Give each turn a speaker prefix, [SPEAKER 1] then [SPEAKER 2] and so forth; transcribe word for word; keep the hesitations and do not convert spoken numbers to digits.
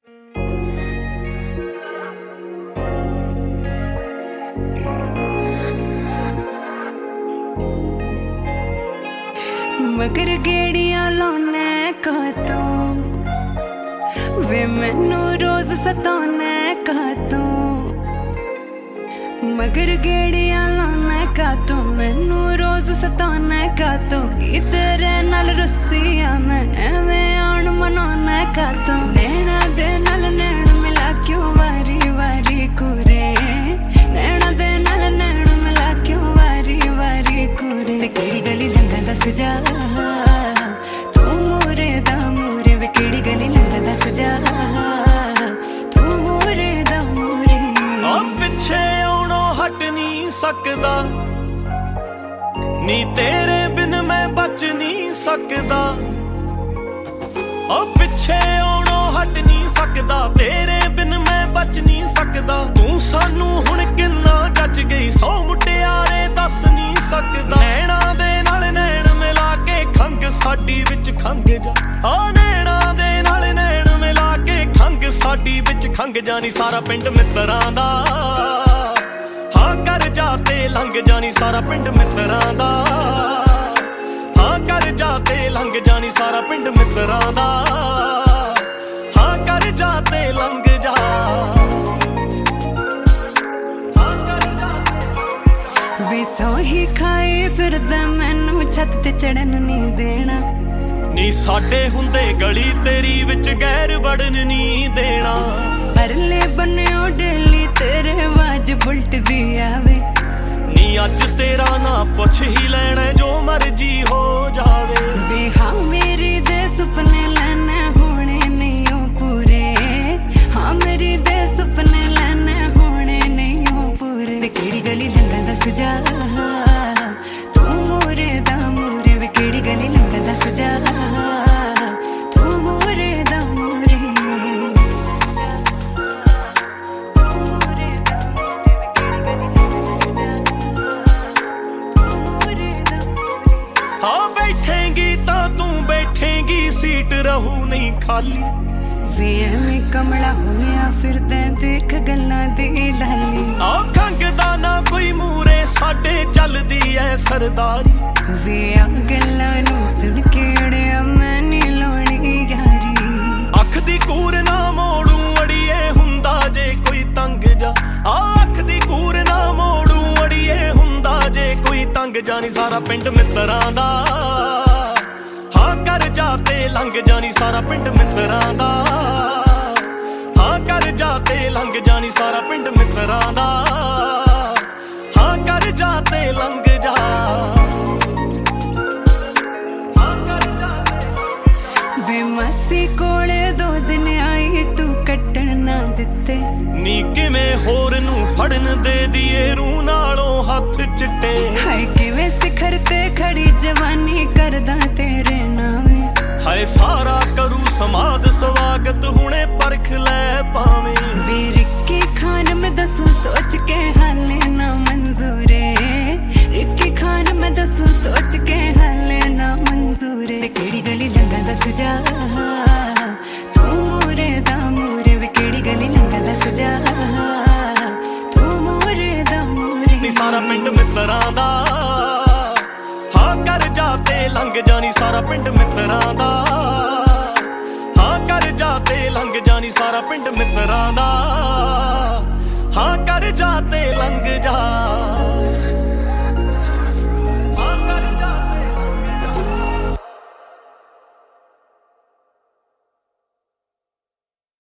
[SPEAKER 1] मगर गेड़ियां लाने का तो वे मैनू रोज सताने का तो मगर गेड़ियां लाने का तो मैनू रोज सताने का तो की तेरे नाल रुस्सिया मैं एवें आन मनाने का तो नैना दे नाल नैन मिला क्यों वारी वारी कुरे नैना दे नाल नैन मिला क्यों वारी वारी कुरे केड़ी गली लंघा दस जा तू मोरे दा मोरे वे केड़ी गली लंघा दस जा तू मोरे दा मोरे
[SPEAKER 2] आ पिछे आउणों हट नहीं सकदा नी तेरे बिन मैं बच नहीं सकदा ओ पिछे आउणों हट नहीं सकदा तेरे बिन मैं बच नहीं सकदा तू सानू हुण किन्ना जच गई सौ मुटियारे दस नहीं सकदा नैना दे नाल नैन मिला के खंग साडी विच खंग जा आ नैना दे नाल नैन मिला के खंग साडी विच खंग जानी सारा पिंड मित्तरां दा हाँ कर जा ते लंघ जानी सारा पिंड मित्तरां दा हाँ कर जा ते लंघ जानी सारा पिंड मित्तरां दा हाँ कर जा ते लंघ जा हाँ कर जा
[SPEAKER 1] वे सोही खाए फिरदा मैनू छत ते चढ़न नहीं देना
[SPEAKER 2] नी साडे हुंदे गली तेरी विच गैर वड़न नहीं देना
[SPEAKER 1] परले बन्नेओ डेली तेरे आवाज बुलट दी आवे
[SPEAKER 2] नी अज तेरा ना पुछ ही लेना जो मर्जी हो जावे
[SPEAKER 1] वे हाँ मेरी दे सुपने लेने होने नहीं हो पूरे हाँ मेरी दे सुपने लेने होने नहीं हो पूरे वे केड़ी गली लंघा दस जा तू मोरे दा मोरे वे केड़ी गली लंघा दस जा तू मोरे दा मोरे
[SPEAKER 2] हाँ बैठेंगी ता तू बैठेंगी सीट रहू नहीं खाली
[SPEAKER 1] वे एवें कमला होया फिरदा देख गल्लां दी लाली
[SPEAKER 2] आ खंगदा ना कोई मूरे साडे चलदी ऐ सरदारी
[SPEAKER 1] वे आ गल्लां नू सुन के अड़िया मैं नी लाउणी यारी
[SPEAKER 2] अख दी कूर ना मोड़ू अड़िए हुंदा जे कोई तंग जा आ अख दी कूर ना मोड़ू अड़िए हुंदा जे कोई तंग जानी सारा पिंड मित्तरां दा हाँ कर जा ते लंघ जानी सारा पिंड मित्तरां दा हाँ कर जा ते लंघ जानी सारा पिंड मित्तरां दा हाँ कर जा ते लंघ जा हाँ कर जा ते
[SPEAKER 1] वे मासी कोले दो दिन आई तू कट्टण ना दिते
[SPEAKER 2] नी किवें होर नू फड़न दे दिए रू नालों हथ चिट्टे
[SPEAKER 1] हाय किवें सिखर ते खड़ी जवानी करदा तेरे नावे
[SPEAKER 2] हाय सारा करू समाद स्वागत हुणे परख ले पावे
[SPEAKER 1] वे रिक्की खान में दसू सोच के हाले ना मंजूरे रिक्की खान में दसू सोच के हाले ना मंजूरे केड़ी गली लंघा दस जा तू मोरे दा मोरे वे केड़ी गली लंघा दस जा तू मोरे दा मोरे
[SPEAKER 2] नी सारा पिंड मित्तरां दा हाँ कर जा ते लंघ जानी सारा पिंड मित्तरां दा हाँ कर जा ते लंघ जानी सारा पिंड मित्तरां दा।